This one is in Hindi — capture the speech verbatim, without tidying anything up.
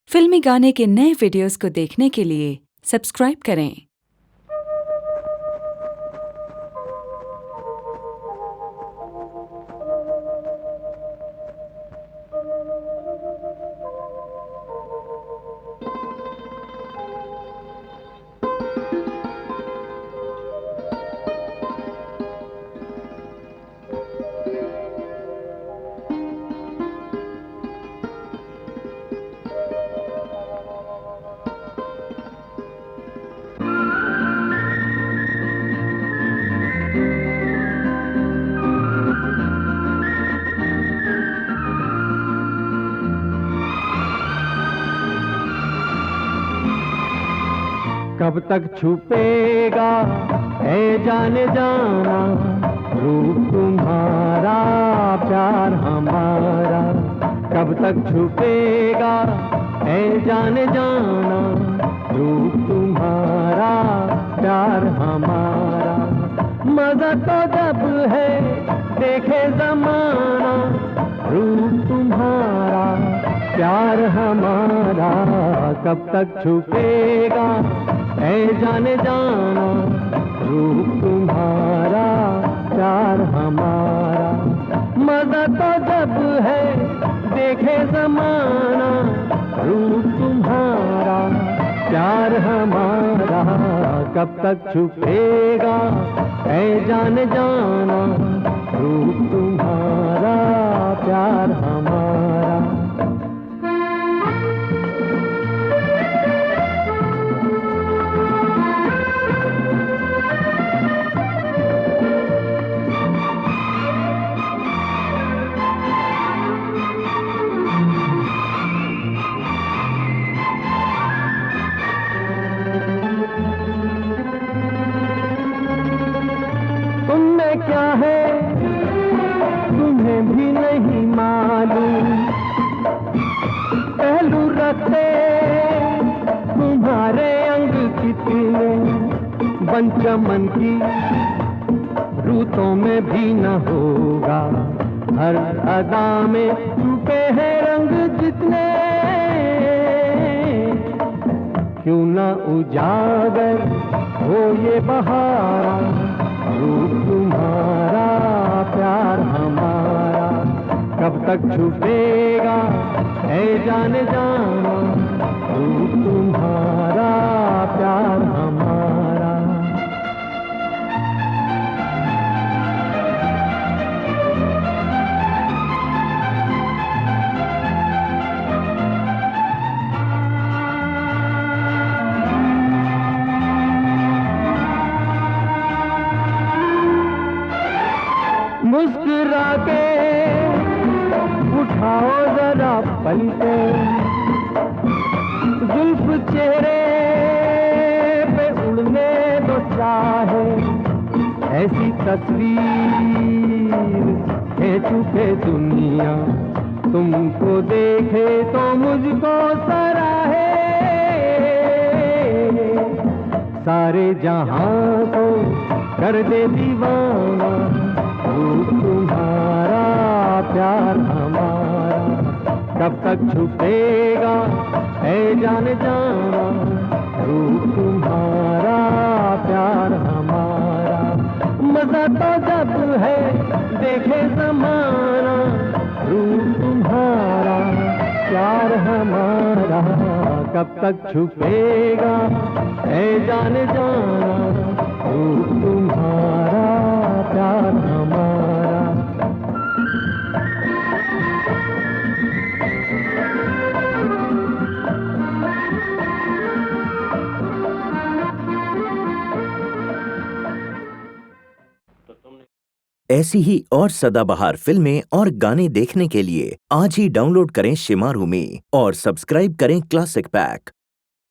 फिल्मी गाने के नए वीडियोस को देखने के लिए सब्सक्राइब करें। कब तक छुपेगा है जाने जाना रूप तुम्हारा प्यार हमारा। कब तक छुपेगा है जाने जाना रूप तुम्हारा प्यार हमारा। मजा तो जब है देखे जमाना रूप तुम्हारा प्यार हमारा। कब तक छुपेगा है जाने जाना रूप तुम्हारा प्यार हमारा। मजा तो जब है देखे जमाना रूप तुम्हारा प्यार हमारा। कब तक छुपेगा है जाने जाना रूप तुम्हारा प्यार हमारा। तुमने क्या है तुम्हें भी नहीं मालूम, पहलू रखते तुम्हारे अंग कितने बंचमन की रूतों में भी न होगा। हर अदा में छुपे हैं रंग जितने, क्यों न उजागर हो ये बहारा रूप तुम्हारा प्यार हमारा। कब तक छुपेगा है जाने जाना रूप तुम्हारा प्यार हमारा। मुस्कुरा के उठाओ जरा पलके, जुल्फ चेहरे पे उड़ने दो चाहे ऐसी तस्वीर है चुके दुनिया। तुमको देखे तो मुझको सराहे, सारे जहां को कर दे दीवाना रूप तुम्हारा प्यार हमारा। कब तक छुपेगा है जाने जाना रूप तुम्हारा प्यार हमारा। मजा तो जब है देखे जमाना रूप तुम्हारा प्यार हमारा। कब तक छुपेगा है जाने जाना रूप तुम्हारा प्यार हमारा। ऐसी ही और सदाबहार फिल्में और गाने देखने के लिए आज ही डाउनलोड करें शिमारू में और सब्सक्राइब करें क्लासिक पैक।